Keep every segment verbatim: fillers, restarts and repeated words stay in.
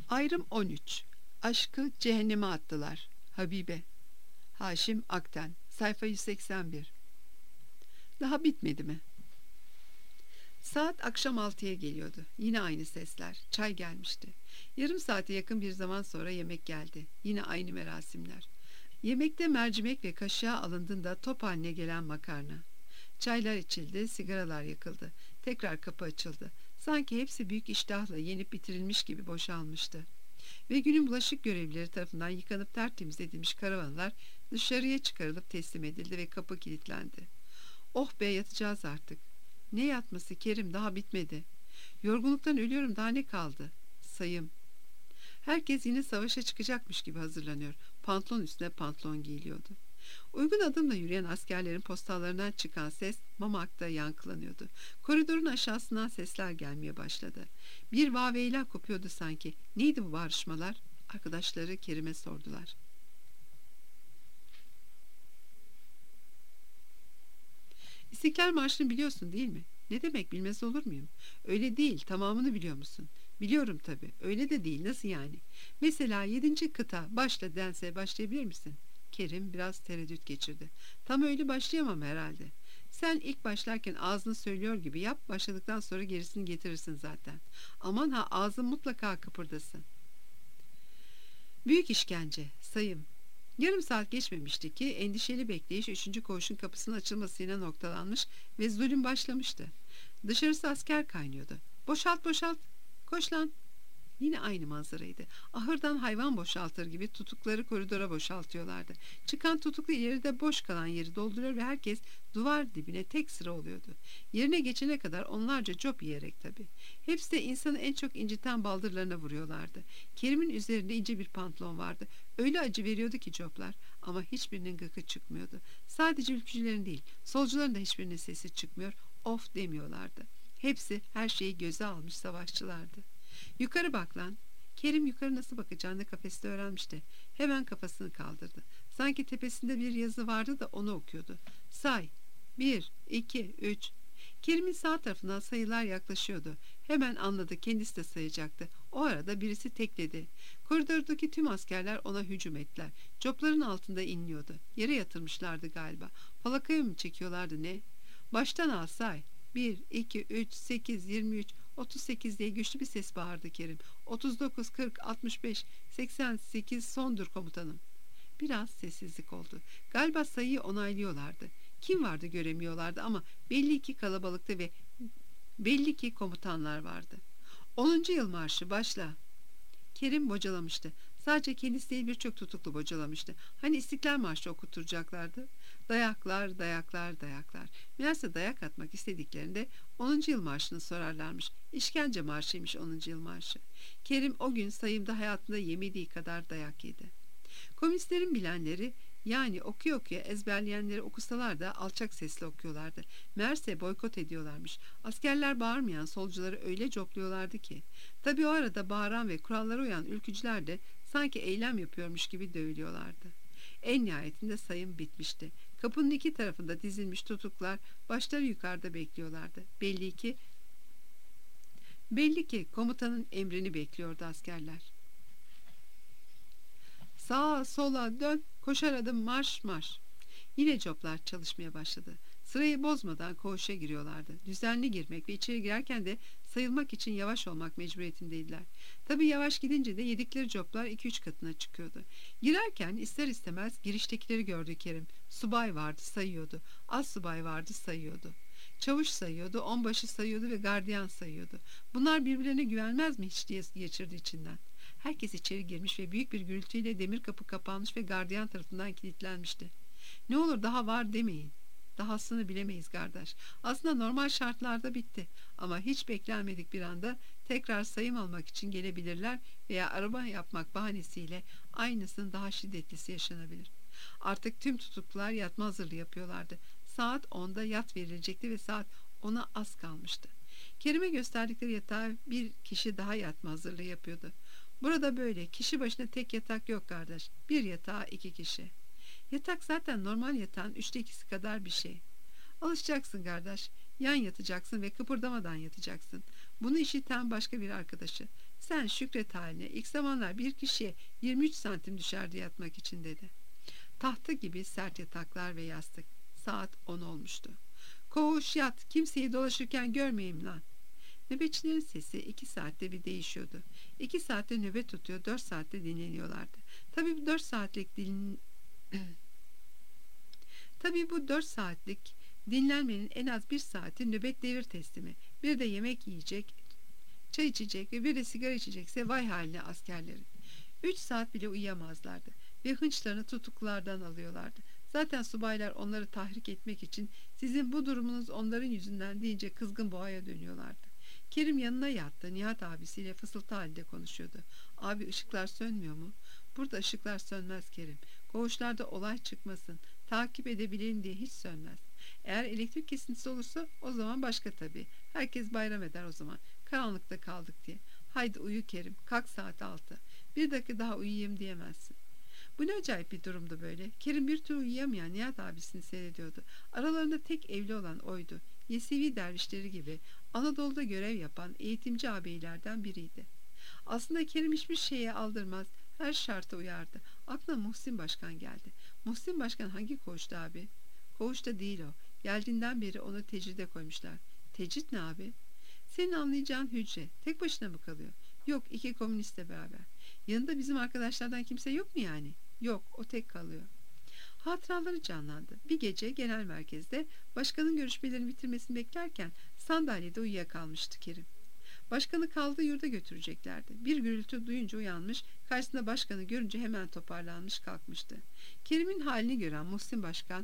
Ayrım on üç. Aşkı cehenneme attılar. Habibe. Haşim Akten. Sayfa yüz seksen bir. Daha bitmedi mi? Saat akşam altıya geliyordu. Yine aynı sesler. Çay gelmişti. Yarım saate yakın bir zaman sonra yemek geldi. Yine aynı merasimler. Yemekte mercimek ve kaşığa alındığında top haline gelen makarna. Çaylar içildi, sigaralar yakıldı. Tekrar kapı açıldı. Sanki hepsi büyük iştahla yenip bitirilmiş gibi boşalmıştı. Ve günün bulaşık görevlileri tarafından yıkanıp tertemiz edilmiş karavanlar dışarıya çıkarılıp teslim edildi ve kapı kilitlendi. Oh be, yatacağız artık. Ne yatması Kerim, daha bitmedi. Yorgunluktan ölüyorum, daha ne kaldı? Sayım. Herkes yine savaşa çıkacakmış gibi hazırlanıyor. Pantolon üstüne pantolon giyiliyordu. Uygun adımla yürüyen askerlerin postallarından çıkan ses Mamak'ta yankılanıyordu. Koridorun aşağısından sesler gelmeye başladı. Bir vaveyla kopuyordu sanki. Neydi bu bağırışmalar? Arkadaşları Kerim'e sordular. İstiklal Marşı'nı biliyorsun değil mi? Ne demek, bilmez olur muyum? Öyle değil, tamamını biliyor musun? Biliyorum tabii. Öyle de değil, nasıl yani? Mesela yedinci kıta başla dense başlayabilir misin? Kerim biraz tereddüt geçirdi. Tam öyle başlayamam herhalde. Sen ilk başlarken ağzını söylüyor gibi yap, başladıktan sonra gerisini getirirsin zaten. Aman ha, ağzın mutlaka kıpırdasın. Büyük işkence, sayım. Yarım saat geçmemişti ki endişeli bekleyiş üçüncü koğuşun kapısının açılmasıyla noktalanmış ve zulüm başlamıştı. Dışarısı asker kaynıyordu. Boşalt boşalt, koş lan. Yine aynı manzaraydı. Ahırdan hayvan boşaltır gibi tutukları koridora boşaltıyorlardı. Çıkan tutuklu ileride boş kalan yeri dolduruyor ve herkes duvar dibine tek sıra oluyordu. Yerine geçene kadar onlarca cop yiyerek tabii. Hepsi de insanı en çok inciten baldırlarına vuruyorlardı. Kerim'in üzerinde ince bir pantolon vardı. Öyle acı veriyordu ki coplar, ama hiçbirinin gıkı çıkmıyordu. Sadece ülkücülerin değil, solcuların da hiçbirinin sesi çıkmıyor, of demiyorlardı. Hepsi her şeyi göze almış savaşçılardı. Yukarı bak lan. Kerim yukarı nasıl bakacağını kafeste öğrenmişti. Hemen kafasını kaldırdı. Sanki tepesinde bir yazı vardı da onu okuyordu. Say. Bir, iki, üç. Kerim'in sağ tarafından sayılar yaklaşıyordu. Hemen anladı, kendisi de sayacaktı. O arada birisi tekledi. Koridordaki tüm askerler ona hücum ettiler. Copların altında inliyordu. Yere yatırmışlardı galiba. Falakaya mı çekiyorlardı ne? Baştan al, say. Bir, iki, üç, sekiz, yirmi üç, otuz sekiz diye güçlü bir ses bağırdı Kerim. otuz dokuz, kırk, altmış beş, seksen sekiz, sondur komutanım. Biraz sessizlik oldu. Galiba sayıyı onaylıyorlardı. Kim vardı göremiyorlardı ama belli ki kalabalıktı ve belli ki komutanlar vardı. onuncu yıl marşı başla. Kerim bocalamıştı. Sadece kendisi değil, birçok tutuklu bocalamıştı. Hani İstiklal Marşı okuturacaklardı. Dayaklar, dayaklar, dayaklar. Meğerse dayak atmak istediklerinde onuncu yıl marşını sorarlarmış. İşkence marşıymış onuncu yıl marşı. Kerim o gün sayımda hayatında yemediği kadar dayak yedi. Komünistlerin bilenleri, yani okuya okuya ezberleyenleri okusalar da alçak sesle okuyorlardı. Meğerse boykot ediyorlarmış. Askerler bağırmayan solcuları öyle copluyorlardı ki. Tabii o arada bağıran ve kurallara uyan ülkücüler de sanki eylem yapıyormuş gibi dövülüyorlardı. En nihayetinde sayım bitmişti. Kapının iki tarafında dizilmiş tutuklar başları yukarıda bekliyorlardı. Belli ki belli ki komutanın emrini bekliyordu askerler. Sağa sola dön, koşar adım marş marş. Yine coplar çalışmaya başladı. Sırayı bozmadan koğuşa giriyorlardı. Düzenli girmek ve içeri girerken de sayılmak için yavaş olmak mecburiyetindeydiler. Tabii yavaş gidince de yedikleri coplar iki üç katına çıkıyordu. Girerken ister istemez giriştekileri gördü Kerim. Subay vardı, sayıyordu. Az subay vardı, sayıyordu. Çavuş sayıyordu, onbaşı sayıyordu ve gardiyan sayıyordu. Bunlar birbirlerine güvenmez mi hiç diye geçirdi içinden. Herkes içeri girmiş ve büyük bir gürültüyle demir kapı kapanmış ve gardiyan tarafından kilitlenmişti. Ne olur daha var demeyin. Dahasını bilemeyiz kardeş. Aslında normal şartlarda bitti. Ama hiç beklenmedik bir anda tekrar sayım almak için gelebilirler veya araba yapmak bahanesiyle aynısının daha şiddetlisi yaşanabilir. Artık tüm tutuklular yatma hazırlığı yapıyorlardı. Saat onda yat verilecekti ve saat ona az kalmıştı. Kerim'e gösterdikleri yatağa bir kişi daha yatma hazırlığı yapıyordu. Burada böyle kişi başına tek yatak yok kardeş. Bir yatağa iki kişi. Yatak zaten normal yatağın üçte ikisi kadar bir şey. Alışacaksın kardeş. Yan yatacaksın ve kıpırdamadan yatacaksın. Bunu işiten başka bir arkadaşı. Sen şükret haline. İlk zamanlar bir kişiye yirmi üç santim düşerdi yatmak için dedi. Tahta gibi sert yataklar ve yastık. Saat on olmuştu. Koğuş yat, kimseyi dolaşırken görmeyeyim lan. Nöbetçilerin sesi iki saatte bir değişiyordu. İki saatte nöbet tutuyor, dört saatte dinleniyorlardı. Tabii bu dört saatlik din... Tabii bu dört saatlik dinlenmenin en az bir saati nöbet devir teslimi. Bir de yemek yiyecek, çay içecek ve bir de sigara içecekse vay haline askerlerin. Üç saat bile uyuyamazlardı ve hınçlarını tutuklulardan alıyorlardı. Zaten subaylar onları tahrik etmek için sizin bu durumunuz onların yüzünden deyince kızgın boğaya dönüyorlardı. Kerim yanına yattı. Nihat abisiyle fısıltı halinde konuşuyordu. Abi ışıklar sönmüyor mu? Burada ışıklar sönmez Kerim. Koğuşlarda olay çıkmasın. Takip edebileyim diye hiç sönmez. Eğer elektrik kesintisi olursa o zaman başka tabii. Herkes bayram eder o zaman. Karanlıkta kaldık diye. Haydi uyu Kerim. Kalk saat altı. Bir dakika daha uyuyayım diyemezsin. Bu ne acayip bir durumdu böyle. Kerim bir türlü uyuyamayan Nihat abisini seyrediyordu. Aralarında tek evli olan oydu. Yesevi dervişleri gibi Anadolu'da görev yapan eğitimci ağabeylerden biriydi. Aslında Kerim hiçbir şeye aldırmaz, her şarta uyardı. Aklına Muhsin Başkan geldi. Muhsin Başkan hangi koğuşta abi? Koğuşta değil o. Geldiğinden beri onu tecride koymuşlar. Tecrit ne abi? Senin anlayacağın hücre. Tek başına mı kalıyor? Yok, iki komünistle beraber. Yanında bizim arkadaşlardan kimse yok mu yani? Yok, o tek kalıyor. Hatıraları canlandı. Bir gece genel merkezde başkanın görüşmelerini bitirmesini beklerken sandalyede uyuyakalmıştı Kerim. Başkanı kaldığı yurda götüreceklerdi. Bir gürültü duyunca uyanmış, karşısında başkanı görünce hemen toparlanmış kalkmıştı. Kerim'in halini gören Muhsin Başkan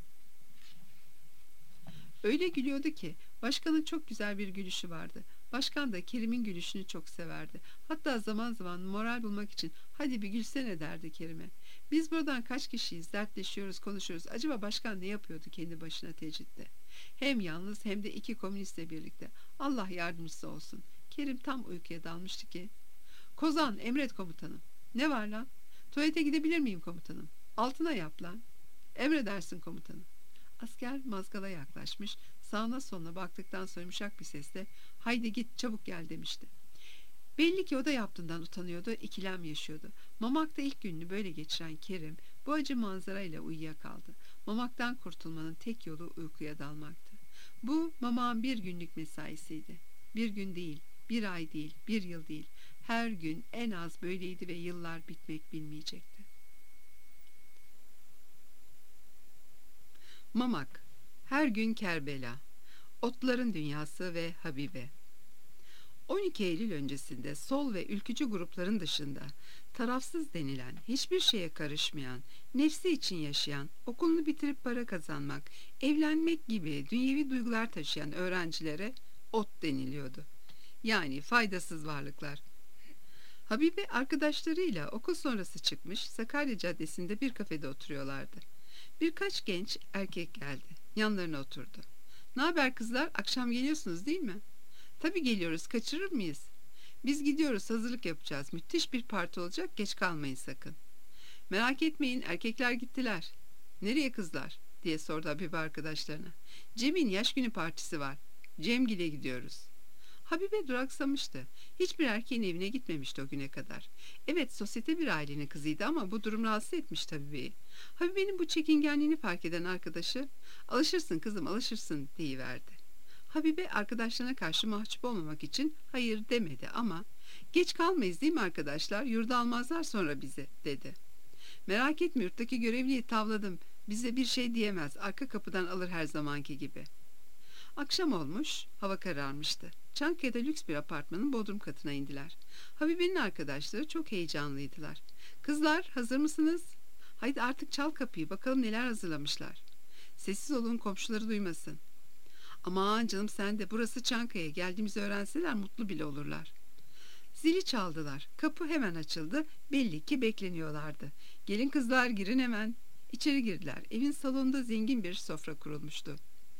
öyle gülüyordu ki başkanın çok güzel bir gülüşü vardı. Başkan da Kerim'in gülüşünü çok severdi. Hatta zaman zaman moral bulmak için hadi bir gülsene derdi Kerim'e. Biz buradan kaç kişiyiz, dertleşiyoruz, konuşuyoruz. Acaba başkan ne yapıyordu kendi başına tecritte? Hem yalnız hem de iki komünistle birlikte. Allah yardımcısı olsun. Kerim tam uykuya dalmıştı ki. Kozan, emret komutanım. Ne var lan? Tuvalete gidebilir miyim komutanım? Altına yap lan. Emredersin komutanım. Asker mazgala yaklaşmış, sağına soluna baktıktan sonra yumuşak bir sesle haydi git çabuk gel demişti. Belli ki o da yaptığından utanıyordu, ikilem yaşıyordu. Mamak'ta ilk gününü böyle geçiren Kerim bu acı manzarayla uyuyakaldı. Mamak'tan kurtulmanın tek yolu uykuya dalmaktı. Bu Mamak'ın bir günlük mesaisiydi. Bir gün değil, bir ay değil, bir yıl değil. Her gün en az böyleydi ve yıllar bitmek bilmeyecekti. Mamak, her gün Kerbela, Otların Dünyası ve Habibe. on iki Eylül öncesinde sol ve ülkücü grupların dışında tarafsız denilen, hiçbir şeye karışmayan, nefsi için yaşayan, okulunu bitirip para kazanmak, evlenmek gibi dünyevi duygular taşıyan öğrencilere ot deniliyordu. Yani faydasız varlıklar. Habibe arkadaşlarıyla okul sonrası çıkmış Sakarya Caddesi'nde bir kafede oturuyorlardı. Birkaç genç erkek geldi. Yanlarına oturdu. "Ne haber kızlar? Akşam geliyorsunuz değil mi?" "Tabii geliyoruz. Kaçırır mıyız?" "Biz gidiyoruz. Hazırlık yapacağız. Müthiş bir parti olacak. Geç kalmayın sakın." "Merak etmeyin. Erkekler gittiler." "Nereye kızlar?" diye sordu Habibe arkadaşlarına. "Cem'in yaş günü partisi var. Cemgil'e gidiyoruz." Habibe duraksamıştı. Hiçbir erkeğin evine gitmemişti o güne kadar. Evet, sosyete bir ailenin kızıydı ama bu durum rahatsız etmişti Habibe'yi. Habibe'nin bu çekingenliğini fark eden arkadaşı "Alışırsın kızım, alışırsın" deyiverdi. Habibe arkadaşlarına karşı mahcup olmamak için hayır demedi ama "Geç kalmayız değil mi arkadaşlar? Yurda almazlar sonra bizi" dedi. "Merak etme, yurttaki görevliyi tavladım. Bize bir şey diyemez. Arka kapıdan alır her zamanki gibi." Akşam olmuş, hava kararmıştı. Çankaya'da lüks bir apartmanın bodrum katına indiler. Habibe'nin arkadaşları çok heyecanlıydılar. "Kızlar, hazır mısınız? Haydi artık çal kapıyı, bakalım neler hazırlamışlar." "Sessiz olun, komşuları duymasın." "Aman canım sen de, burası Çankaya, geldiğimizi öğrenseler mutlu bile olurlar." Zili çaldılar. Kapı hemen açıldı. Belli ki bekleniyorlardı. "Gelin kızlar, girin hemen." İçeri girdiler. Evin salonunda zengin bir sofra kurulmuştu.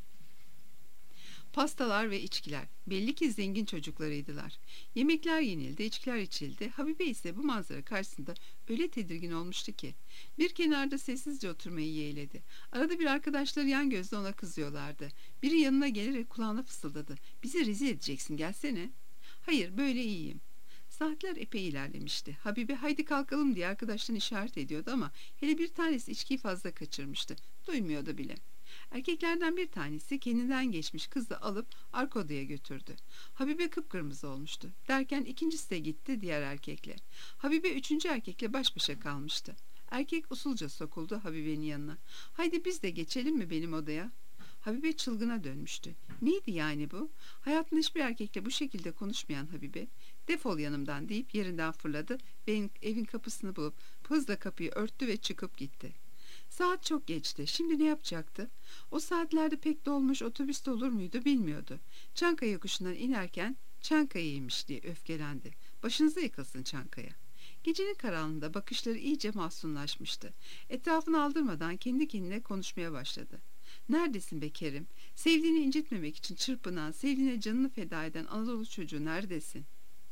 Pastalar ve içkiler. Belli ki zengin çocuklarıydılar. Yemekler yenildi, içkiler içildi. Habibe ise bu manzara karşısında öyle tedirgin olmuştu ki bir kenarda sessizce oturmayı yeğledi. Arada bir arkadaşları yan gözle ona kızıyorlardı. Biri yanına gelerek kulağına fısıldadı. "Bizi rezil edeceksin, gelsene." "Hayır, böyle iyiyim." Saatler epey ilerlemişti. Habibe haydi kalkalım diye arkadaştan işaret ediyordu ama hele bir tanesi içkiyi fazla kaçırmıştı. Duymuyordu bile. Erkeklerden bir tanesi kendinden geçmiş kızı alıp arka odaya götürdü. Habibe kıpkırmızı olmuştu. Derken ikincisi de gitti diğer erkekle. Habibe üçüncü erkekle baş başa kalmıştı. Erkek usulca sokuldu Habibe'nin yanına. Haydi biz de geçelim mi benim odaya? Habibe çılgına dönmüştü. Neydi yani bu? Hayatında hiçbir erkekle bu şekilde konuşmayan Habibe, defol yanımdan deyip yerinden fırladı ve evin kapısını bulup hızla kapıyı örttü ve çıkıp gitti. Saat çok geçti. Şimdi ne yapacaktı? O saatlerde pek dolmuş otobüste olur muydu bilmiyordu. Çankaya yokuşundan inerken Çankaya'ymış diye öfkelendi. Başınıza yıkılsın Çankaya. Gecenin karanlığında bakışları iyice mahzunlaşmıştı. Etrafını aldırmadan kendi kendine konuşmaya başladı. Neredesin be Kerim? Sevdiğini incitmemek için çırpınan, sevdiğine canını feda eden Anadolu çocuğu neredesin?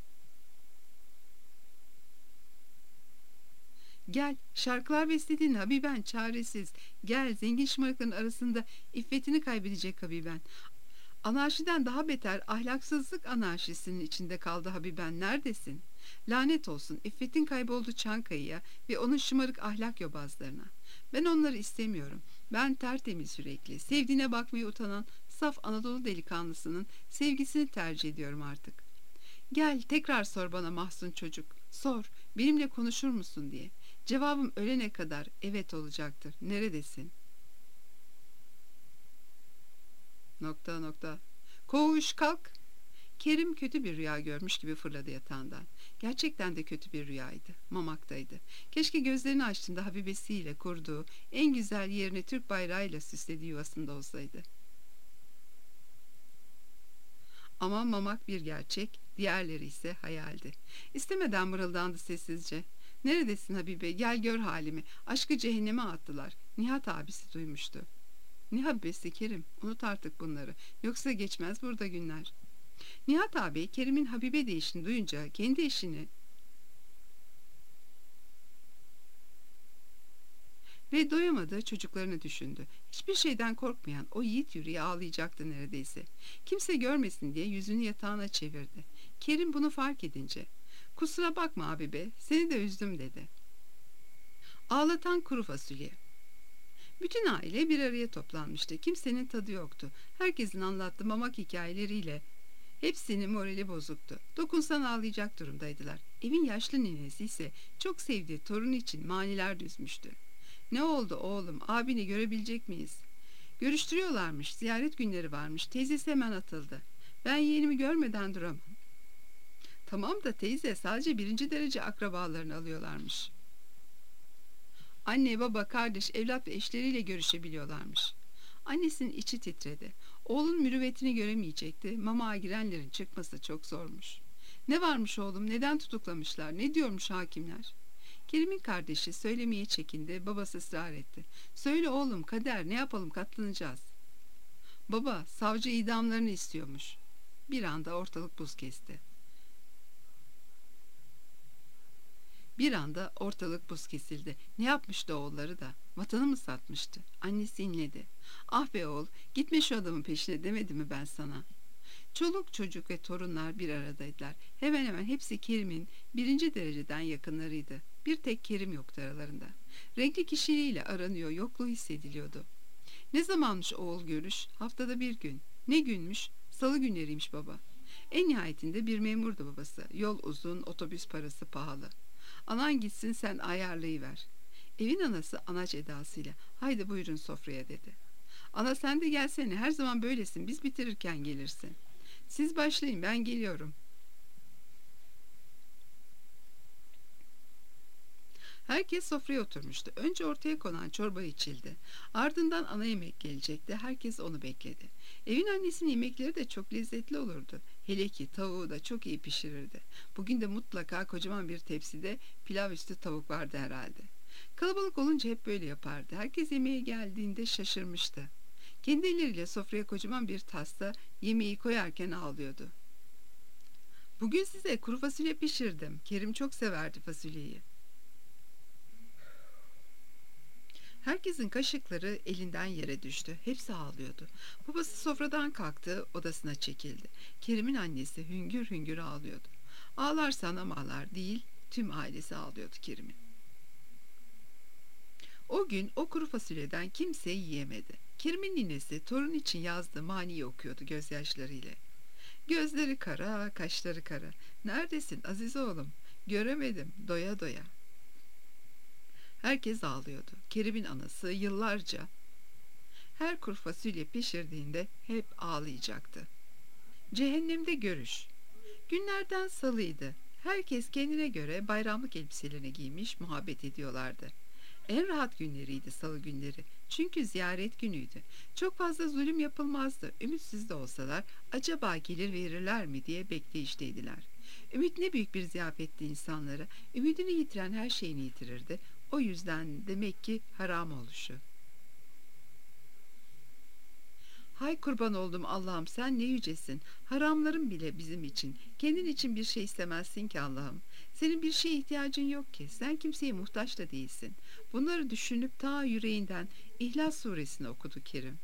Gel, şarkılar beslediğin Habiben çaresiz. Gel, zengin şımarıkların arasında iffetini kaybedecek Habiben. Anarşiden daha beter ahlaksızlık anarşisinin içinde kaldı Habiben. Neredesin? Lanet olsun, iffetin kayboldu Çankaya'ya ve onun şımarık ahlak yobazlarına. Ben onları istemiyorum. Ben tertemiz yürekli, sevdiğine bakmaya utanan saf Anadolu delikanlısının sevgisini tercih ediyorum artık. Gel tekrar sor bana mahzun çocuk. Sor, benimle konuşur musun diye. Cevabım ölene kadar evet olacaktır. Neredesin? Nokta nokta. Koğuş kalk. Kerim kötü bir rüya görmüş gibi fırladı yatağından. Gerçekten de kötü bir rüyaydı. Mamaktaydı. Keşke gözlerini açtığında Habibesiyle kurduğu en güzel yerini Türk bayrağıyla süslediği yuvasında olsaydı. Ama mamak bir gerçek, diğerleri ise hayaldi. İstemeden mırıldandı sessizce. Neredesin Habibe, gel gör halimi. Aşkı cehenneme attılar. Nihat abisi duymuştu. Ne Habibesi Kerim, unut artık bunları. Yoksa geçmez burada günler. Nihat abi Kerim'in Habibe deyişini duyunca kendi eşini ve doyamadığı çocuklarını düşündü. Hiçbir şeyden korkmayan o yiğit yüreği ağlayacaktı neredeyse. Kimse görmesin diye yüzünü yatağına çevirdi. Kerim bunu fark edince, ''Kusura bakma abi be, seni de üzdüm.'' dedi. Ağlatan kuru fasulye. Bütün aile bir araya toplanmıştı. Kimsenin tadı yoktu. Herkesin anlattığı mamak hikayeleriyle hepsinin morali bozuktu. Dokunsan ağlayacak durumdaydılar. Evin yaşlı ninesi ise çok sevdiği torunu için maniler düzmüştü. ''Ne oldu oğlum, abini görebilecek miyiz?'' Görüştürüyorlarmış, ziyaret günleri varmış. Teyzesi hemen atıldı. ''Ben yeğenimi görmeden duramam.'' ''Tamam da teyze, sadece birinci derece akrabalarını alıyorlarmış.'' Anne, baba, kardeş, evlat ve eşleriyle görüşebiliyorlarmış. Annesinin içi titredi. Oğlun mürüvvetini göremeyecekti. Mamağa girenlerin çıkması çok zormuş. ''Ne varmış oğlum, neden tutuklamışlar, ne diyormuş hakimler?'' Kerim'in kardeşi söylemeye çekindi. Babası ısrar etti. ''Söyle oğlum, kader, ne yapalım, katlanacağız.'' ''Baba, savcı idamlarını istiyormuş.'' Bir anda ortalık buz kesti. Bir anda ortalık buz kesildi. Ne yapmıştı oğulları da? Vatanı mı satmıştı? Annesi inledi. ''Ah be oğul, gitme şu adamın peşine demedim mi ben sana?'' Çoluk çocuk ve torunlar bir aradaydılar. Hemen hemen hepsi Kerim'in birinci dereceden yakınlarıydı. Bir tek Kerim yoktu aralarında. Renkli kişiliğiyle aranıyor, yokluğu hissediliyordu. Ne zamanmış oğul görüş? Haftada bir gün. Ne günmüş? Salı günleriymiş baba. En nihayetinde bir memurdu babası. Yol uzun, otobüs parası pahalı. ''Anan gitsin, sen ayarlayıver.'' Evin anası anaç edasıyla ''Haydi buyurun sofraya.'' dedi. ''Ana sen de gelsene, her zaman böylesin, biz bitirirken gelirsin.'' ''Siz başlayın, ben geliyorum.'' Herkes sofraya oturmuştu. Önce ortaya konan çorba içildi. Ardından ana yemek gelecekti. Herkes onu bekledi. Evin annesinin yemekleri de çok lezzetli olurdu. Hele ki tavuğu da çok iyi pişirirdi. Bugün de mutlaka kocaman bir tepside pilav üstü tavuk vardı herhalde. Kalabalık olunca hep böyle yapardı. Herkes yemeğe geldiğinde şaşırmıştı. Kendi elleriyle sofraya kocaman bir tasta yemeği koyarken ağlıyordu. ''Bugün size kuru fasulye pişirdim. Kerim çok severdi fasulyeyi.'' Herkesin kaşıkları elinden yere düştü. Hepsi ağlıyordu. Babası sofradan kalktı, odasına çekildi. Kerim'in annesi hüngür hüngür ağlıyordu. Ağlarsa anam ağlar değil, tüm ailesi ağlıyordu Kerim'in. O gün o kuru fasulyeden kimse yiyemedi. Kerim'in ninesi torun için yazdığı maniyi okuyordu gözyaşlarıyla. Gözleri kara, kaşları kara. Neredesin Aziz oğlum? Göremedim doya doya. Herkes ağlıyordu. Kerim'in anası yıllarca her kuru fasulye pişirdiğinde hep ağlayacaktı. Cehennemde görüş. Günlerden salıydı. Herkes kendine göre bayramlık elbiselerini giymiş muhabbet ediyorlardı. En rahat günleriydi salı günleri. Çünkü ziyaret günüydü. Çok fazla zulüm yapılmazdı. Ümitsiz de olsalar acaba gelir verirler mi diye bekleyişteydiler. Ümit ne büyük bir ziyafetti insanlara. Ümidini yitiren her şeyini yitirirdi. O yüzden demek ki haram oluşu. Hay kurban oldum Allah'ım, sen ne yücesin. Haramların bile bizim için. Kendin için bir şey istemezsin ki Allah'ım. Senin bir şeye ihtiyacın yok ki. Sen kimseye muhtaç da değilsin. Bunları düşünüp ta yüreğinden İhlas suresini okudu Kerim.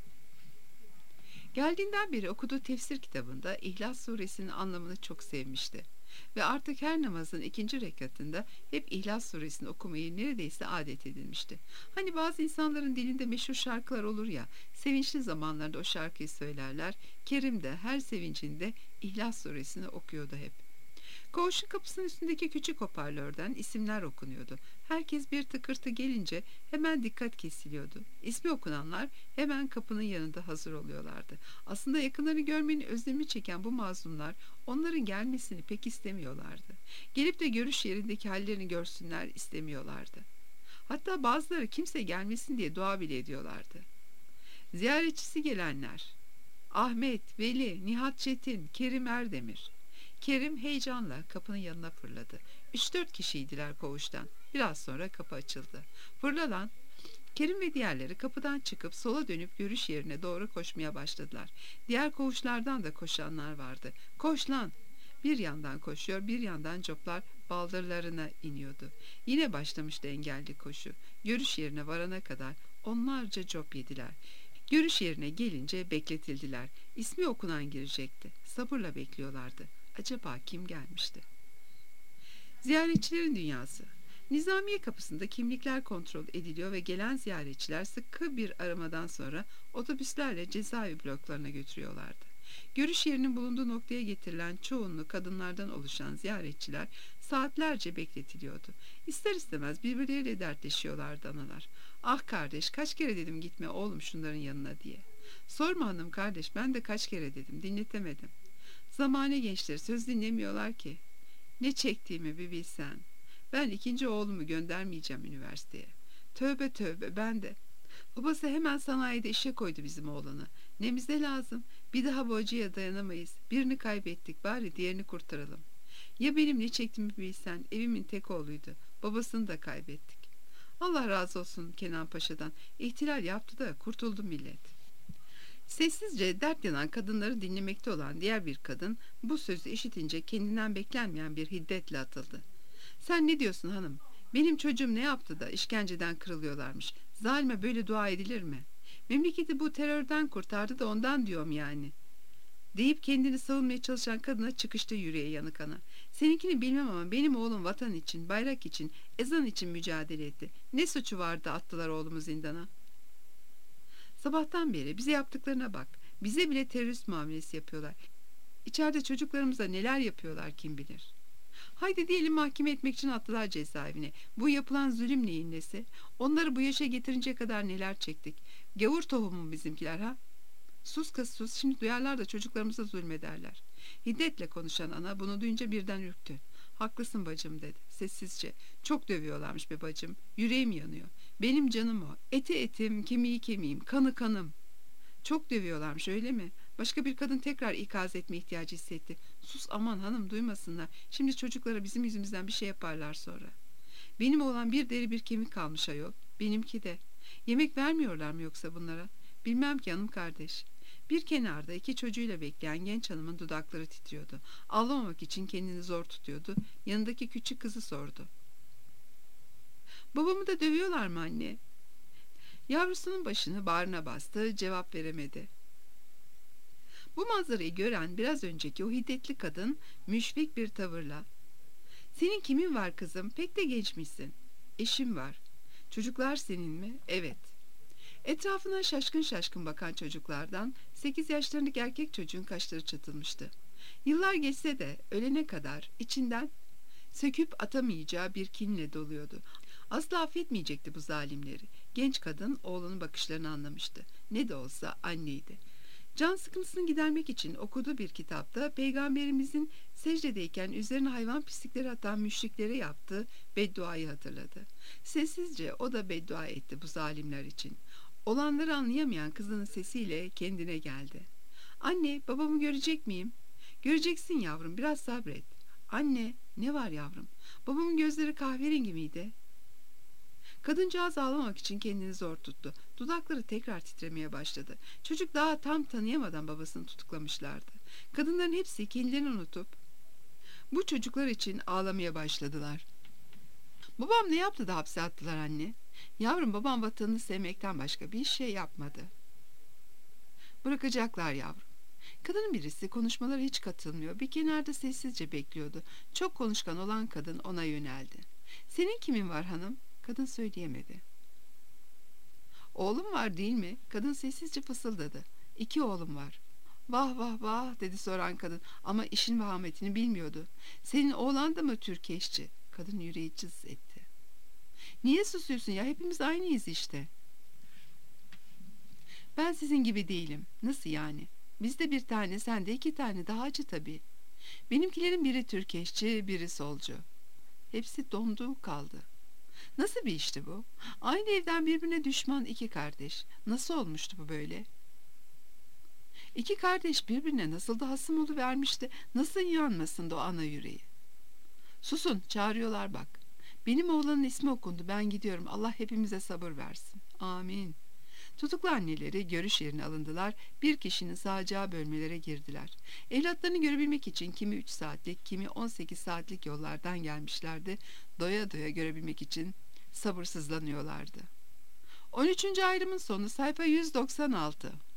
Geldiğinden beri okuduğu tefsir kitabında İhlas suresinin anlamını çok sevmişti. Ve artık her namazın ikinci rekatında hep İhlas suresini okumayı neredeyse adet edilmişti. Hani bazı insanların dilinde meşhur şarkılar olur ya, sevinçli zamanlarda o şarkıyı söylerler. Kerim de her sevincinde İhlas suresini okuyordu hep. Koğuşun kapısının üstündeki küçük hoparlörden isimler okunuyordu. Herkes bir tıkırtı gelince hemen dikkat kesiliyordu. İsmi okunanlar hemen kapının yanında hazır oluyorlardı. Aslında yakınlarını görmenin özlemi çeken bu mazlumlar onların gelmesini pek istemiyorlardı. Gelip de görüş yerindeki hallerini görsünler istemiyorlardı. Hatta bazıları kimse gelmesin diye dua bile ediyorlardı. Ziyaretçisi gelenler: Ahmet, Veli, Nihat Çetin, Kerim Erdemir. Kerim heyecanla kapının yanına fırladı. Üç dört kişiydiler koğuştan. Biraz sonra kapı açıldı. Fırlanan Kerim ve diğerleri kapıdan çıkıp sola dönüp görüş yerine doğru koşmaya başladılar. Diğer koğuşlardan da koşanlar vardı. Koş lan! Bir yandan koşuyor, bir yandan coplar baldırlarına iniyordu. Yine başlamıştı engelli koşu. Görüş yerine varana kadar onlarca cop yediler. Görüş yerine gelince bekletildiler. İsmi okunan girecekti. Sabırla bekliyorlardı. Acaba kim gelmişti? Ziyaretçilerin dünyası. Nizamiye kapısında kimlikler kontrol ediliyor ve gelen ziyaretçiler sıkı bir aramadan sonra otobüslerle cezaevi bloklarına götürüyorlardı. Görüş yerinin bulunduğu noktaya getirilen çoğunluğu kadınlardan oluşan ziyaretçiler saatlerce bekletiliyordu. İster istemez birbirleriyle dertleşiyorlardı analar. Ah kardeş, kaç kere dedim gitme oğlum şunların yanına diye. Sorma hanım kardeş, ben de kaç kere dedim, dinletemedim. Zamane gençleri söz dinlemiyorlar ki. Ne çektiğimi bir bilsen. Ben ikinci oğlumu göndermeyeceğim üniversiteye. Tövbe tövbe, ben de. Babası hemen sanayide işe koydu bizim oğlanı. Nemize lazım. Bir daha bu acıya dayanamayız. Birini kaybettik, bari diğerini kurtaralım. Ya benim ne çektiğimi bilsen, evimin tek oğluydu. Babasını da kaybettik. Allah razı olsun Kenan Paşa'dan. İhtilal yaptı da kurtuldu millet. Sessizce dert yanan kadınları dinlemekte olan diğer bir kadın bu sözü işitince kendinden beklenmeyen bir hiddetle atıldı. Sen ne diyorsun hanım? Benim çocuğum ne yaptı da işkenceden kırılıyorlarmış. Zalime böyle dua edilir mi? Memleketi bu terörden kurtardı da ondan diyorum yani. Deyip kendini savunmaya çalışan kadına çıkışta yüreğe yanık ana. Seninkini bilmem ama benim oğlum vatan için, bayrak için, ezan için mücadele etti. Ne suçu vardı attılar oğlumu zindana? Sabahtan beri bize yaptıklarına bak. Bize bile terörist muamelesi yapıyorlar. İçeride çocuklarımıza neler yapıyorlar kim bilir. Haydi diyelim mahkeme etmek için attılar cezaevine. Bu yapılan zulüm neyin nesi? Onları bu yaşa getirince kadar neler çektik? Gavur tohumu bizimkiler ha? Sus kız sus, şimdi duyarlar da çocuklarımıza zulmederler. Hiddetle konuşan ana bunu duyunca birden ürktü. Haklısın bacım dedi sessizce. Çok dövüyorlarmış be bacım. Yüreğim yanıyor. Benim canım o. Eti etim, kemiği kemiğim, kanı kanım. Çok dövüyorlarmış öyle mi? Başka bir kadın tekrar ikaz etme ihtiyacı hissetti. Sus aman hanım, duymasınlar. Şimdi çocuklara bizim yüzümüzden bir şey yaparlar sonra. Benim oğlan bir deri bir kemik kalmış ayol. Benimki de. Yemek vermiyorlar mı yoksa bunlara? Bilmem ki hanım kardeş. Bir kenarda iki çocuğuyla bekleyen genç hanımın dudakları titriyordu. Ağlamamak için kendini zor tutuyordu. Yanındaki küçük kızı sordu. Babamı da dövüyorlar mı anne? Yavrusunun başını bağrına bastı, cevap veremedi. Bu manzarayı gören biraz önceki o hiddetli kadın müşfik bir tavırla Senin kimin var kızım? Pek de gençmişsin. Eşim var. Çocuklar senin mi? Evet. Etrafına şaşkın şaşkın bakan çocuklardan sekiz yaşlarındaki erkek çocuğun kaşları çatılmıştı. Yıllar geçse de ölene kadar içinden söküp atamayacağı bir kinle doluyordu. Asla affetmeyecekti bu zalimleri. Genç kadın oğlunun bakışlarını anlamıştı. Ne de olsa anneydi. Can sıkıntısını gidermek için okuduğu bir kitapta Peygamberimizin secdedeyken üzerine hayvan pislikleri atan müşriklere yaptığı bedduayı hatırladı. Sessizce o da beddua etti bu zalimler için. Olanları anlayamayan kızının sesiyle kendine geldi. Anne, babamı görecek miyim? Göreceksin yavrum, biraz sabret. Anne, ne var yavrum? Babamın gözleri kahverengi miydi? Kadıncağız ağlamak için kendini zor tuttu. Dudakları tekrar titremeye başladı. Çocuk daha tam tanıyamadan babasını tutuklamışlardı. Kadınların hepsi kendilerini unutup bu çocuklar için ağlamaya başladılar. Babam ne yaptı da hapse attılar anne? Yavrum, babam vatanını sevmekten başka bir şey yapmadı. Bırakacaklar yavrum. Kadının birisi konuşmalara hiç katılmıyor. Bir kenarda sessizce bekliyordu. Çok konuşkan olan kadın ona yöneldi. Senin kimin var hanım? Kadın söyleyemedi. Oğlum var değil mi? Kadın sessizce fısıldadı. İki oğlum var. Vah vah vah dedi soran kadın ama işin vahametini bilmiyordu. Senin oğlan da mı Türkeşçi? Kadın yüreği cız etti. Niye susuyorsun ya? Hepimiz aynıyız işte. Ben sizin gibi değilim. Nasıl yani? Bizde bir tane, sende iki tane, daha acı tabii. Benimkilerin biri Türkeşçi, biri solcu. Hepsi dondu kaldı. Nasıl bir işti bu? Aynı evden birbirine düşman iki kardeş. Nasıl olmuştu bu böyle? İki kardeş birbirine nasıl da hasım oluvermişti. Nasıl yanmasındı o ana yüreği? Susun, çağırıyorlar bak. Benim oğlanın ismi okundu, ben gidiyorum. Allah hepimize sabır versin. Amin. Tutuklu anneleri görüş yerine alındılar, bir kişinin sağacağı bölmelere girdiler. Evlatlarını görebilmek için kimi üç saatlik, kimi on sekiz saatlik yollardan gelmişlerdi. Doya doya görebilmek için sabırsızlanıyorlardı. on üçüncü ayrımın sonu sayfa yüz doksan altı.